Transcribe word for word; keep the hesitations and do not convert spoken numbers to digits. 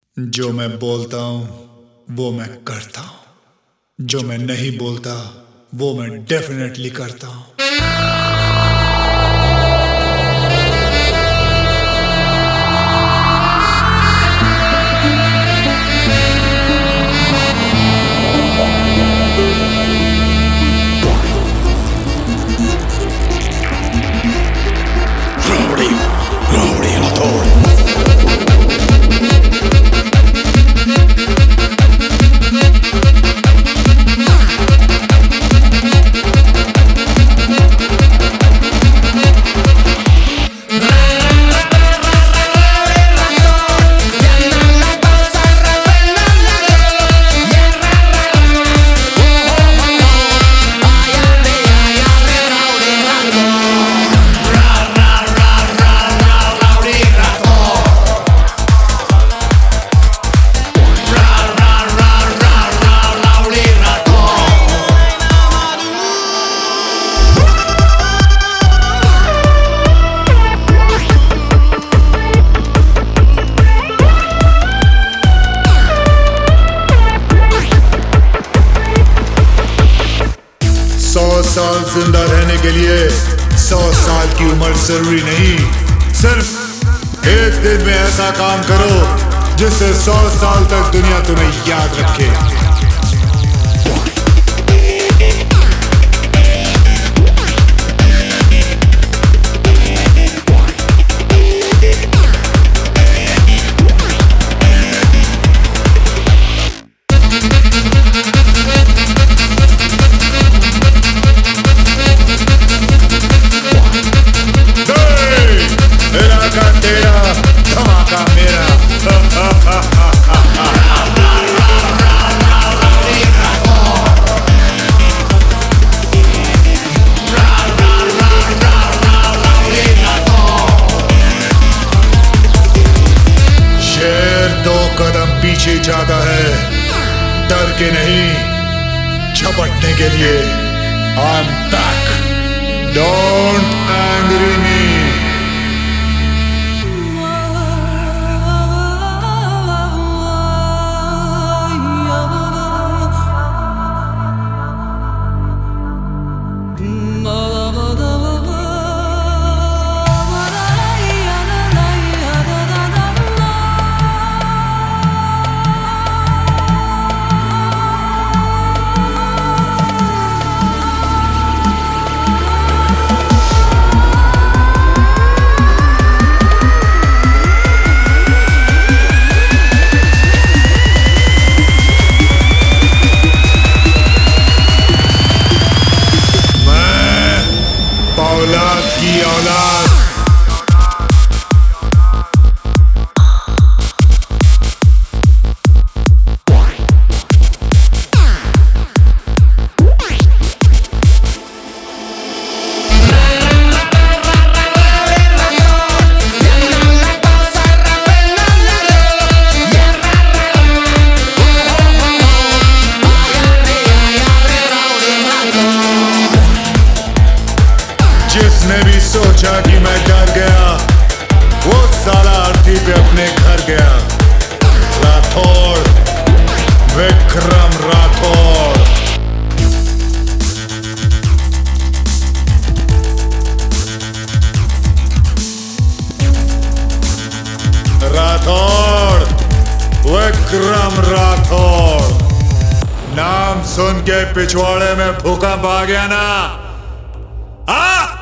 जो मैं बोलता हूँ वो मैं करता हूँ, जो मैं नहीं बोलता वो मैं डेफिनेटली करता हूँ। सौ साल जिंदा रहने के लिए सौ साल की उम्र जरूरी नहीं, सिर्फ एक दिन में ऐसा काम करो जिससे सौ साल तक दुनिया तुम्हें याद रखे। कदम पीछे जाता है डर के नहीं, झपटने के लिए। I am back, don't angry me. औलाद की औलाद जिसने भी सोचा कि मैं डर गया वो साला अर्थी पे अपने घर गया। राठौड़, विक्रम राठौड़। राठौड़, विक्रम राठौड़। नाम सुन के पिछवाड़े में भूकंप आ गया ना? आ